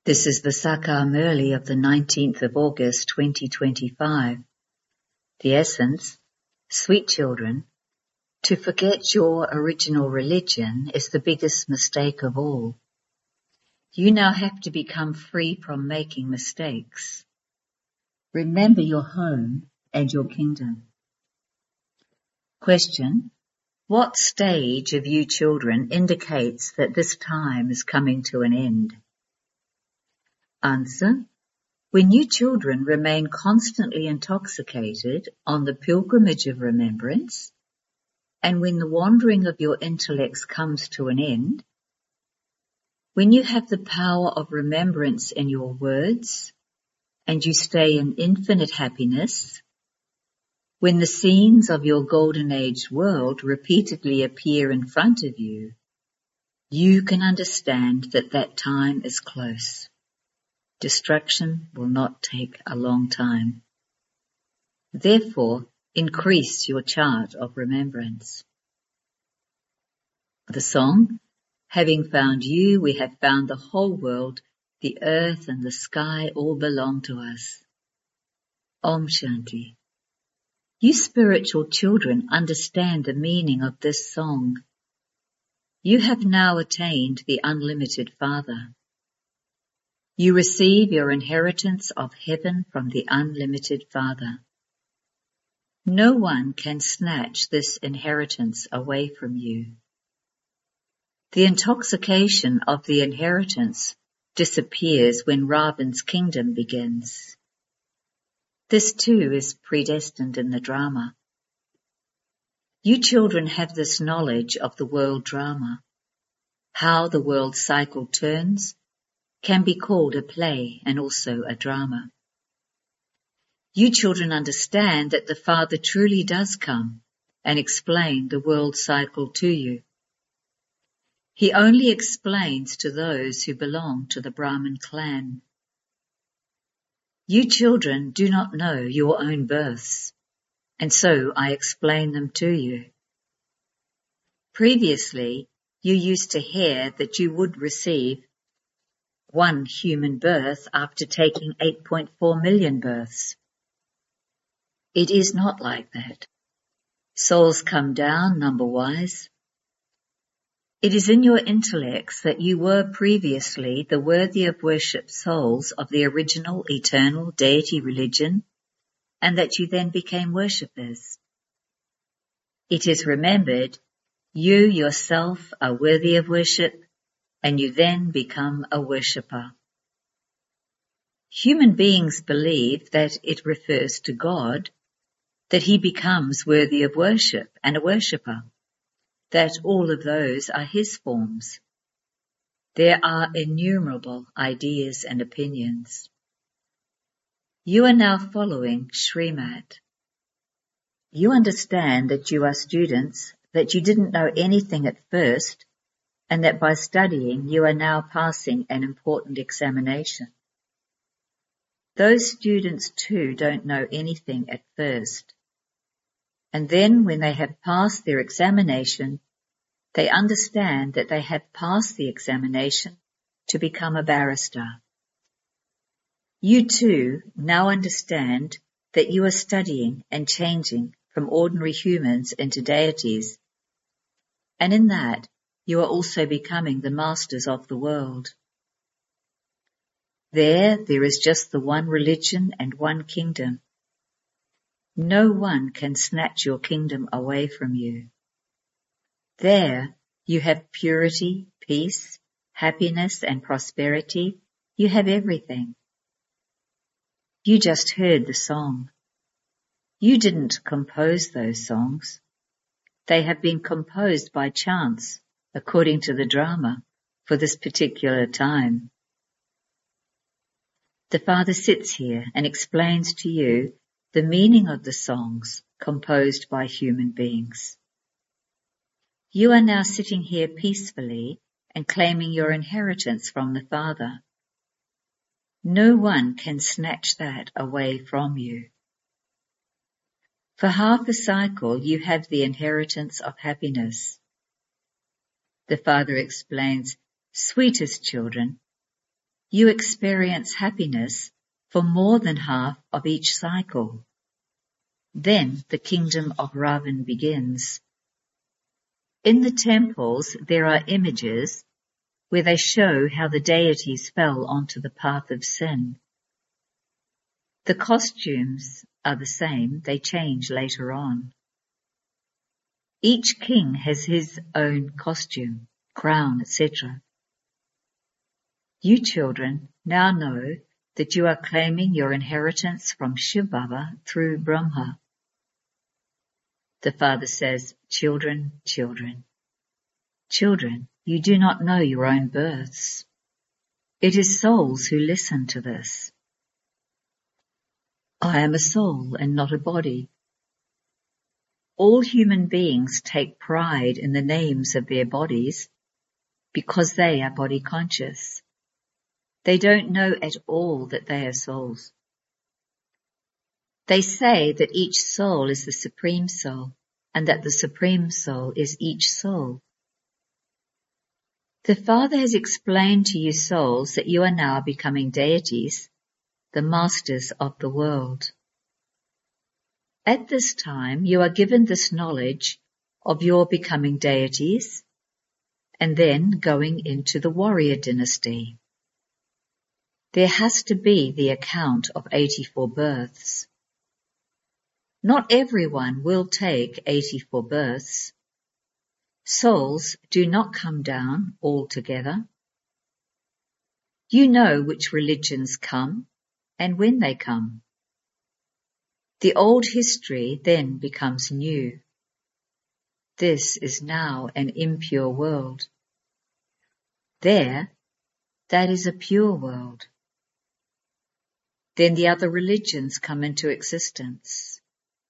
This is the Sakar Murli of the 19th of August 2025. The essence, sweet children, to forget your original religion is the biggest mistake of all. You now have to become free from making mistakes. Remember your home and your kingdom. Question: what stage of you children indicates that this time is coming to an end? Answer: when you children remain constantly intoxicated on the pilgrimage of remembrance, and when the wandering of your intellects comes to an end, when you have the power of remembrance in your words, and you stay in infinite happiness, when the scenes of your golden age world repeatedly appear in front of you, you can understand that that time is close. Destruction will not take a long time. Therefore, increase your chart of remembrance. The song: having found you, we have found the whole world, the earth and the sky all belong to us. Om Shanti. You spiritual children understand the meaning of this song. You have now attained the unlimited Father. You receive your inheritance of heaven from the unlimited Father. No one can snatch this inheritance away from you. The intoxication of the inheritance disappears when Ravan's kingdom begins. This too is predestined in the drama. You children have this knowledge of the world drama. How the world cycle turns can be called a play and also a drama. You children understand that the Father truly does come and explain the world cycle to you. He only explains to those who belong to the Brahmin clan. You children do not know your own births, and so I explain them to you. Previously, you used to hear that you would receive one human birth after taking 8.4 million births. It is not like that. Souls come down number-wise. It is in your intellects that you were previously the worthy of worship souls of the original eternal deity religion, and that you then became worshippers. It is remembered you yourself are worthy of worship, and you then become a worshipper. Human beings believe that it refers to God, that he becomes worthy of worship and a worshipper, that all of those are his forms. There are innumerable ideas and opinions. You are now following Srimad. You understand that you are students, that you didn't know anything at first, and that by studying you are now passing an important examination. Those students too don't know anything at first. And then when they have passed their examination, they understand that they have passed the examination to become a barrister. You too now understand that you are studying and changing from ordinary humans into deities, and in that you are also becoming the masters of the world. There is just the one religion and one kingdom. No one can snatch your kingdom away from you. There you have purity, peace, happiness and prosperity. You have everything. You just heard the song. You didn't compose those songs. They have been composed by chance, according to the drama, for this particular time. The Father sits here and explains to you the meaning of the songs composed by human beings. You are now sitting here peacefully and claiming your inheritance from the Father. No one can snatch that away from you. For half a cycle you have the inheritance of happiness. The Father explains, sweetest children, you experience happiness for more than half of each cycle. Then the kingdom of Ravan begins. In the temples there are images where they show how the deities fell onto the path of sin. The costumes are the same, they change later on. Each king has his own costume, crown, etc. You children now know that you are claiming your inheritance from Shiv Baba through Brahma. The father says, children, children, children, you do not know your own births. It is souls who listen to this. I am a soul and not a body. All human beings take pride in the names of their bodies because they are body conscious. They don't know at all that they are souls. They say that each soul is the Supreme Soul and that the Supreme Soul is each soul. The Father has explained to you souls that you are now becoming deities, the masters of the world. At this time, you are given this knowledge of your becoming deities and then going into the warrior dynasty. There has to be the account of 84 births. Not everyone will take 84 births. Souls do not come down all together. You know which religions come and when they come. The old history then becomes new. This is now an impure world. There, that is a pure world. Then the other religions come into existence.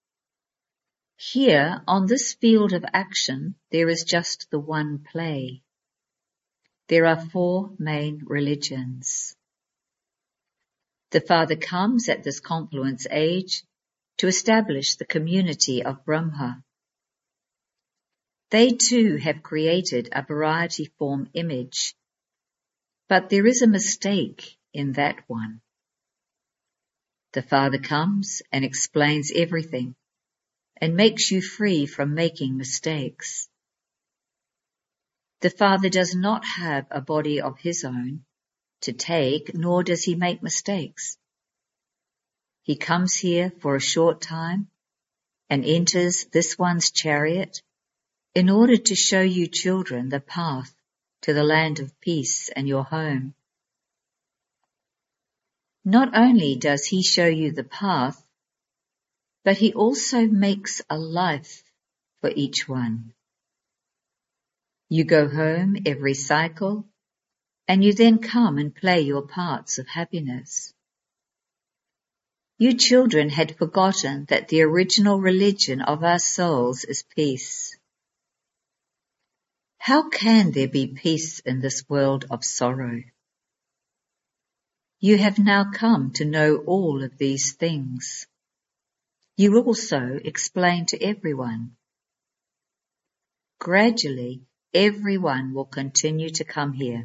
Here, on this field of action, there is just the one play. There are 4 main religions. The Father comes at this confluence age to establish the community of Brahma. They too have created a variety form image, but there is a mistake in that one. The Father comes and explains everything and makes you free from making mistakes. The Father does not have a body of his own to take, nor does he make mistakes. He comes here for a short time and enters this one's chariot in order to show you children the path to the land of peace and your home. Not only does he show you the path, but he also makes a life for each one. You go home every cycle, and you then come and play your parts of happiness. You children had forgotten that the original religion of our souls is peace. How can there be peace in this world of sorrow? You have now come to know all of these things. You also explain to everyone. Gradually, everyone will continue to come here.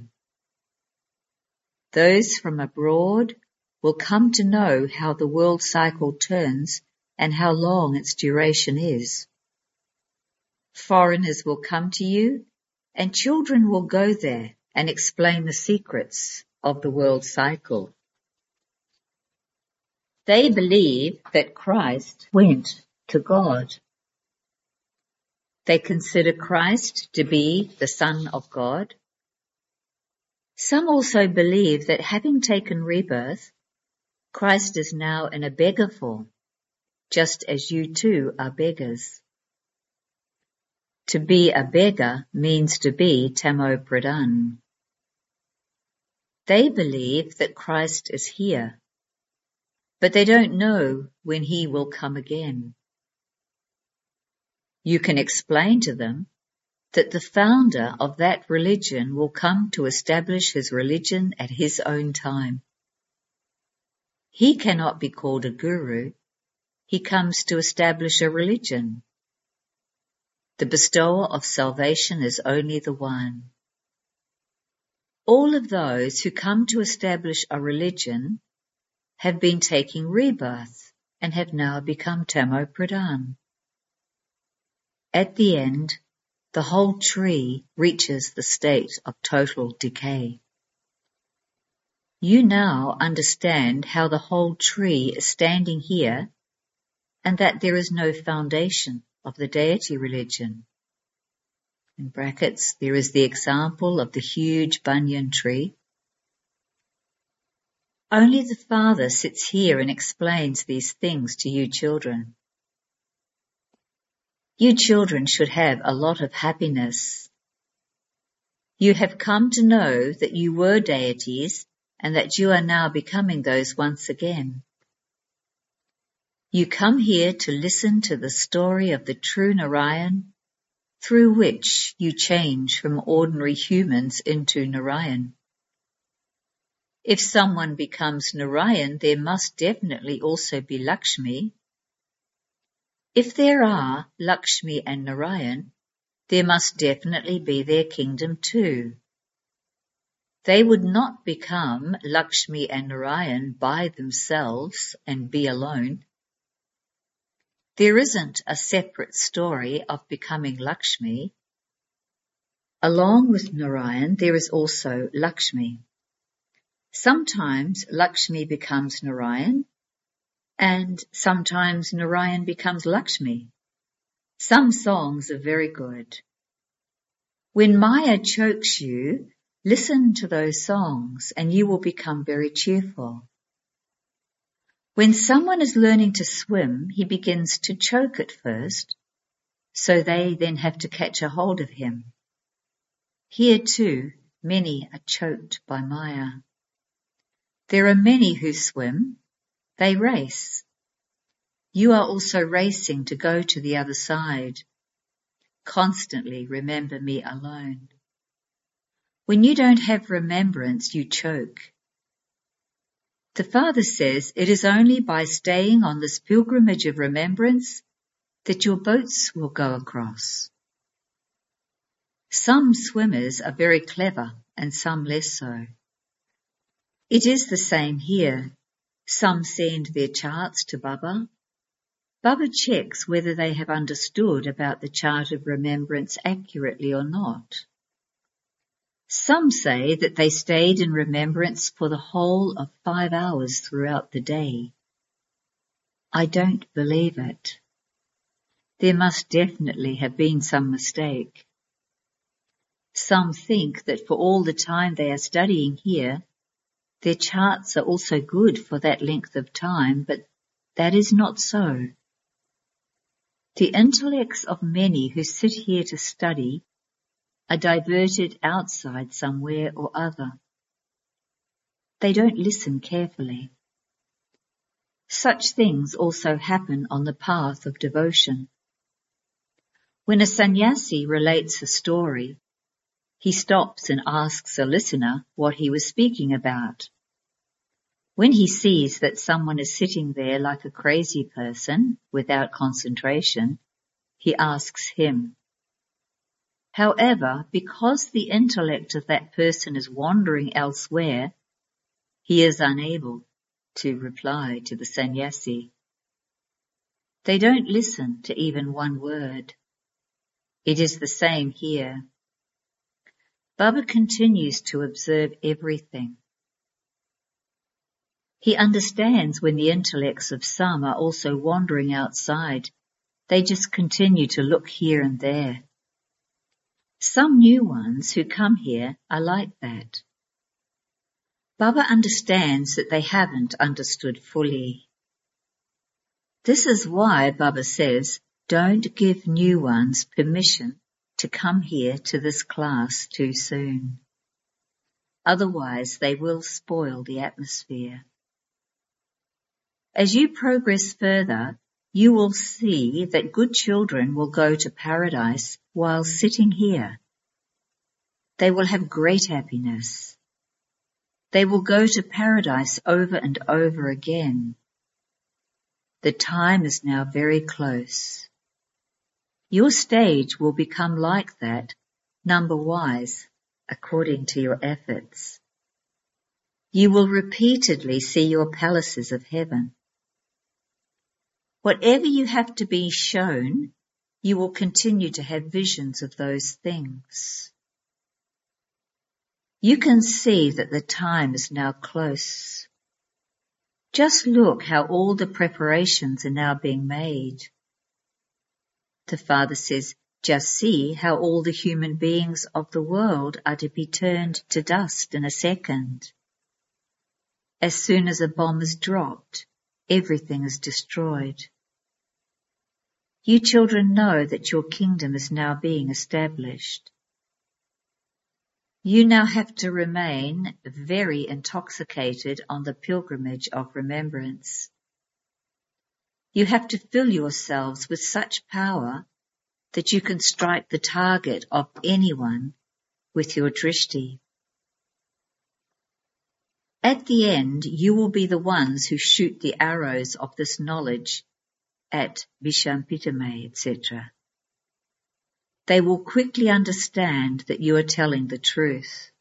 Those from abroad will come to know how the world cycle turns and how long its duration is. Foreigners will come to you, and children will go there and explain the secrets of the world cycle. They believe that Christ went to God. They consider Christ to be the Son of God. Some also believe that having taken rebirth, Christ is now in a beggar form, just as you too are beggars. To be a beggar means to be Tamo Pradhan. They believe that Christ is here, but they don't know when he will come again. You can explain to them that the founder of that religion will come to establish his religion at his own time. He cannot be called a guru. He comes to establish a religion. The bestower of salvation is only the one. All of those who come to establish a religion have been taking rebirth and have now become Tamo Pradhan. At the end, the whole tree reaches the state of total decay. You now understand how the whole tree is standing here and that there is no foundation of the deity religion. In brackets, there is the example of the huge banyan tree. Only the Father sits here and explains these things to you children. You children should have a lot of happiness. You have come to know that you were deities and that you are now becoming those once again. You come here to listen to the story of the true Narayan, through which you change from ordinary humans into Narayan. If someone becomes Narayan, there must definitely also be Lakshmi. If there are Lakshmi and Narayan, there must definitely be their kingdom too. They would not become Lakshmi and Narayan by themselves and be alone. There isn't a separate story of becoming Lakshmi. Along with Narayan, there is also Lakshmi. Sometimes Lakshmi becomes Narayan, and sometimes Narayan becomes Lakshmi. Some songs are very good. When Maya chokes you, listen to those songs and you will become very cheerful. When someone is learning to swim, he begins to choke at first, so they then have to catch a hold of him. Here too, many are choked by Maya. There are many who swim. They race. You are also racing to go to the other side. Constantly remember me alone. When you don't have remembrance, you choke. The Father says it is only by staying on this pilgrimage of remembrance that your boats will go across. Some swimmers are very clever and some less so. It is the same here. Some send their charts to Baba. Baba checks whether they have understood about the chart of remembrance accurately or not. Some say that they stayed in remembrance for the whole of 5 hours throughout the day. I don't believe it. There must definitely have been some mistake. Some think that for all the time they are studying here, their charts are also good for that length of time, but that is not so. The intellects of many who sit here to study are diverted outside somewhere or other. They don't listen carefully. Such things also happen on the path of devotion. When a sannyasi relates a story, he stops and asks a listener what he was speaking about. When he sees that someone is sitting there like a crazy person without concentration, he asks him. However, because the intellect of that person is wandering elsewhere, he is unable to reply to the sannyasi. They don't listen to even one word. It is the same here. Baba continues to observe everything. He understands when the intellects of some are also wandering outside. They just continue to look here and there. Some new ones who come here are like that. Baba understands that they haven't understood fully. This is why Baba says, don't give new ones permission to come here to this class too soon. Otherwise they will spoil the atmosphere. As you progress further, you will see that good children will go to paradise while sitting here. They will have great happiness. They will go to paradise over and over again. The time is now very close. Your stage will become like that, number-wise, according to your efforts. You will repeatedly see your palaces of heaven. Whatever you have to be shown, you will continue to have visions of those things. You can see that the time is now close. Just look how all the preparations are now being made. The Father says, just see how all the human beings of the world are to be turned to dust in a second. As soon as a bomb is dropped, everything is destroyed. You children know that your kingdom is now being established. You now have to remain very intoxicated on the pilgrimage of remembrance. You have to fill yourselves with such power that you can strike the target of anyone with your drishti. At the end, you will be the ones who shoot the arrows of this knowledge at Vishampitame, etc. They will quickly understand that you are telling the truth.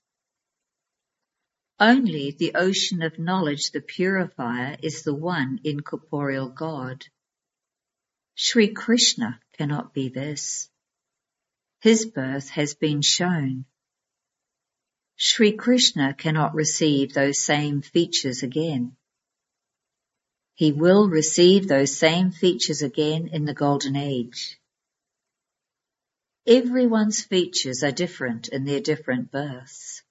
Only the ocean of knowledge, the purifier, is the one incorporeal God. Sri Krishna cannot be this. His birth has been shown. Sri Krishna cannot receive those same features again. He will receive those same features again in the Golden Age. Everyone's features are different in their different births.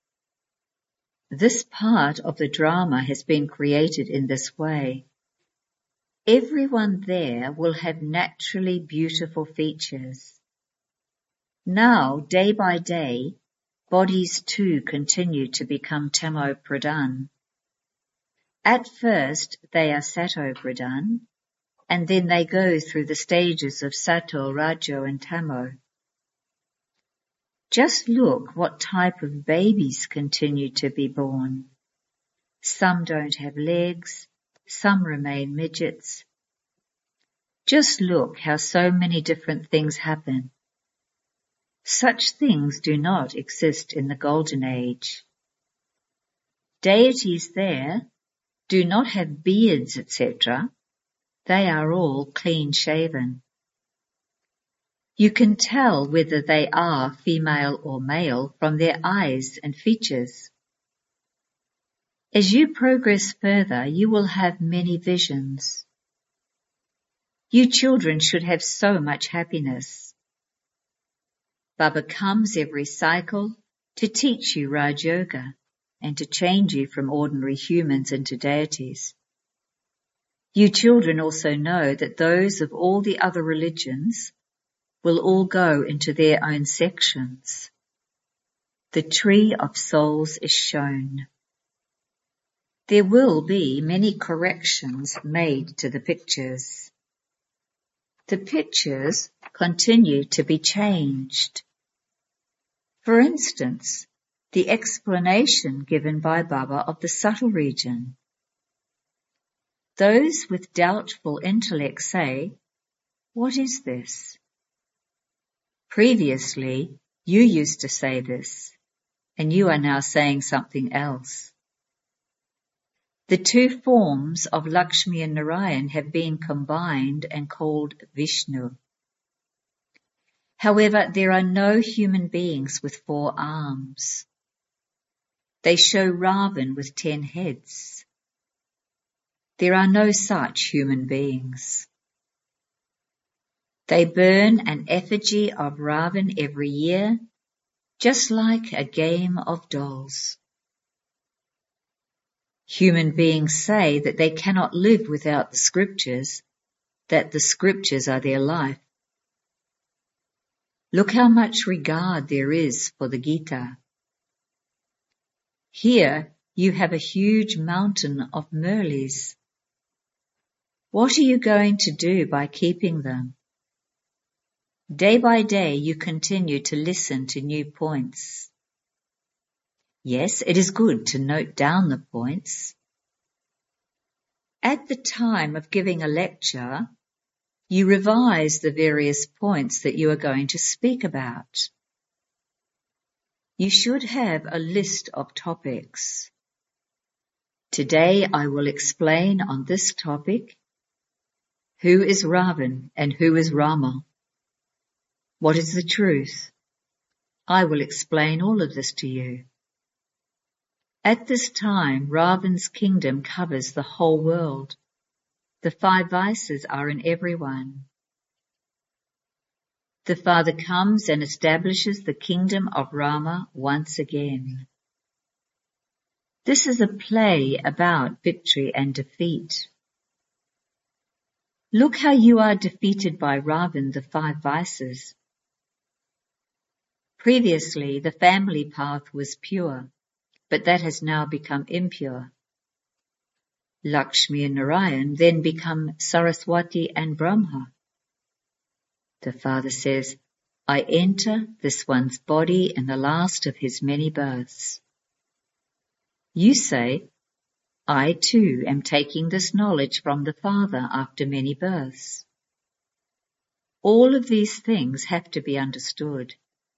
This part of the drama has been created in this way. Everyone there will have naturally beautiful features. Now, day by day, bodies too continue to become Tamo Pradhan. At first, they are Sato Pradhan, and then they go through the stages of Sato, Rajo and Tamo. Just look what type of babies continue to be born. Some don't have legs, some remain midgets. Just look how so many different things happen. Such things do not exist in the Golden Age. Deities there do not have beards, etc. They are all clean-shaven. You can tell whether they are female or male from their eyes and features. As you progress further, you will have many visions. You children should have so much happiness. Baba comes every cycle to teach you Raj Yoga and to change you from ordinary humans into deities. You children also know that those of all the other religions will all go into their own sections. The tree of souls is shown. There will be many corrections made to the pictures. The pictures continue to be changed. For instance, the explanation given by Baba of the subtle region. Those with doubtful intellect say, "What is this?" Previously, you used to say this, and you are now saying something else. The two forms of Lakshmi and Narayan have been combined and called Vishnu. However, there are no human beings with 4 arms. They show Ravan with 10 heads. There are no such human beings. They burn an effigy of Ravan every year, just like a game of dolls. Human beings say that they cannot live without the scriptures, that the scriptures are their life. Look how much regard there is for the Gita. Here you have a huge mountain of murlis. What are you going to do by keeping them? Day by day you continue to listen to new points. Yes, it is good to note down the points. At the time of giving a lecture, you revise the various points that you are going to speak about. You should have a list of topics. Today I will explain on this topic: who is Ravan and who is Rama? What is the truth? I will explain all of this to you. At this time, Ravan's kingdom covers the whole world. The 5 vices are in everyone. The Father comes and establishes the kingdom of Rama once again. This is a play about victory and defeat. Look how you are defeated by Ravan, the 5 vices. Previously, the family path was pure, but that has now become impure. Lakshmi and Narayan then become Saraswati and Brahma. The Father says, I enter this one's body in the last of his many births. You say, I too am taking this knowledge from the Father after many births. All of these things have to be understood.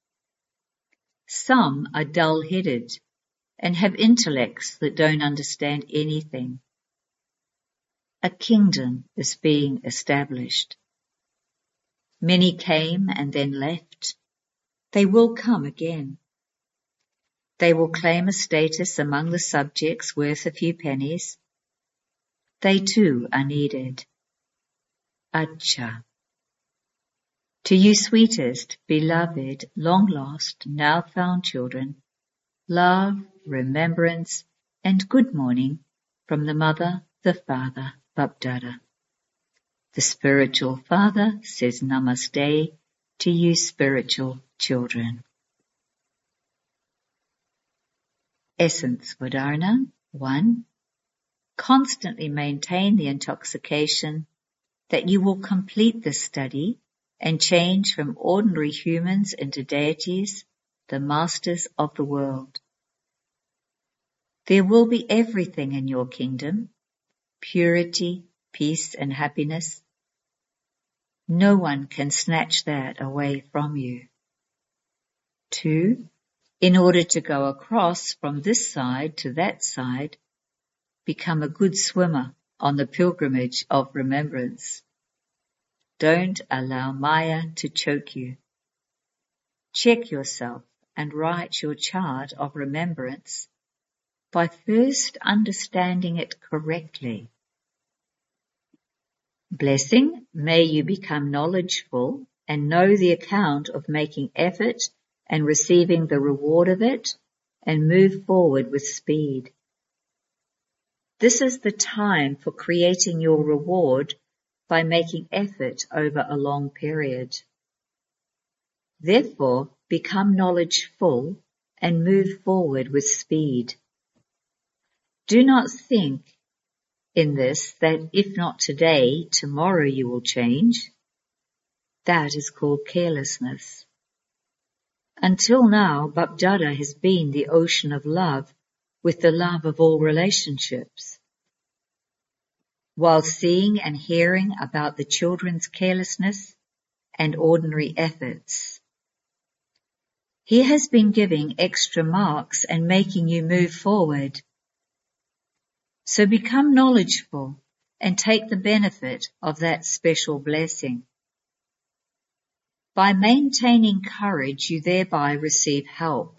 Some are dull-headed and have intellects that don't understand anything. A kingdom is being established. Many came and then left. They will come again. They will claim a status among the subjects worth a few pennies. They too are needed. Acha. To you sweetest, beloved, long lost, now found children, love, remembrance, and good morning from the Mother, the Father, BapDada. The spiritual Father says Namaste to you spiritual children. Essence Uddharana 1. Constantly maintain the intoxication that you will complete this study and change from ordinary humans into deities, the masters of the world. There will be everything in your kingdom: purity, peace, and happiness. No one can snatch that away from you. 2. In order to go across from this side to that side, become a good swimmer on the pilgrimage of remembrance. Don't allow Maya to choke you. Check yourself and write your chart of remembrance by first understanding it correctly. Blessing, may you become knowledgeful and know the account of making effort and receiving the reward of it, and move forward with speed. This is the time for creating your reward by making effort over a long period. Therefore, become knowledgeful and move forward with speed. Do not think in this that if not today, tomorrow you will change. That is called carelessness. Until now, BapDada has been the ocean of love with the love of all relationships. While seeing and hearing about the children's carelessness and ordinary efforts, he has been giving extra marks and making you move forward. So become knowledgeful and take the benefit of that special blessing. By maintaining courage, you thereby receive help.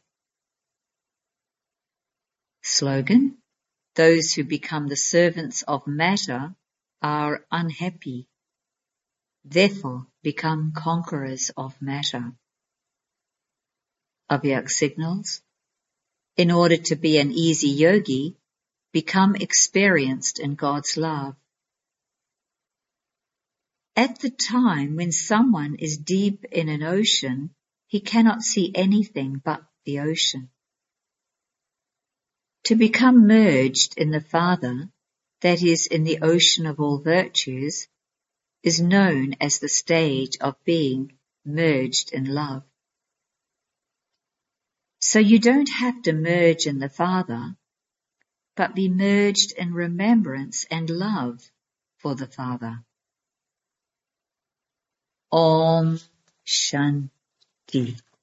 Slogan: those who become the servants of matter are unhappy. Therefore, become conquerors of matter. Avyak signals: in order to be an easy yogi, become experienced in God's love. At the time when someone is deep in an ocean, he cannot see anything but the ocean. To become merged in the Father, that is, in the ocean of all virtues, is known as the stage of being merged in love. So you don't have to merge in the Father, but be merged in remembrance and love for the Father. Om Shanti.